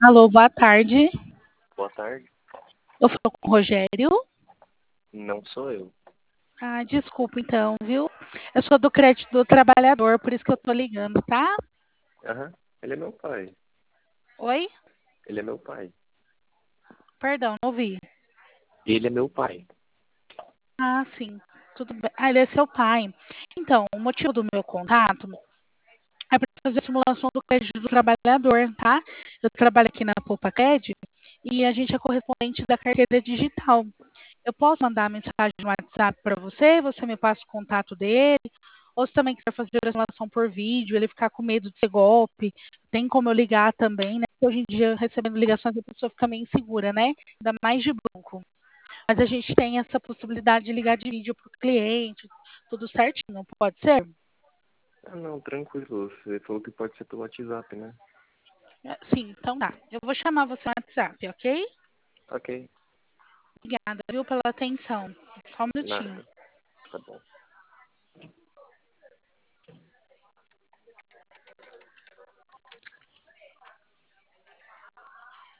Alô, boa tarde. Boa tarde. Eu falo com o Rogério. Não sou eu. Ah, desculpa então, viu? Eu sou do Crédito do Trabalhador, por isso que eu tô ligando, tá? Aham. Ele é meu pai. Oi? Ele é meu pai. Perdão, não ouvi. Ele é meu pai. Ah, sim. Tudo bem. Ah, ele é seu pai. Então, o motivo do meu contato é para fazer a simulação do crédito do trabalhador, tá? Eu trabalho aqui na Poupa Crédito e a gente é correspondente da carteira digital. Eu posso mandar mensagem no WhatsApp para você, você me passa o contato dele, ou se também quiser fazer a simulação por vídeo, ele ficar com medo de ser golpe, tem como eu ligar também, né? Hoje em dia, recebendo ligações, a pessoa fica meio insegura, né? Ainda mais de banco. Mas a gente tem essa possibilidade de ligar de vídeo para o cliente, tudo certinho, pode ser? Ah, não, tranquilo. Você falou que pode ser pelo WhatsApp, né? Sim, então tá. Eu vou chamar você no WhatsApp, ok? Ok. Obrigada, viu, pela atenção. Só um minutinho. Nada. Tá bom.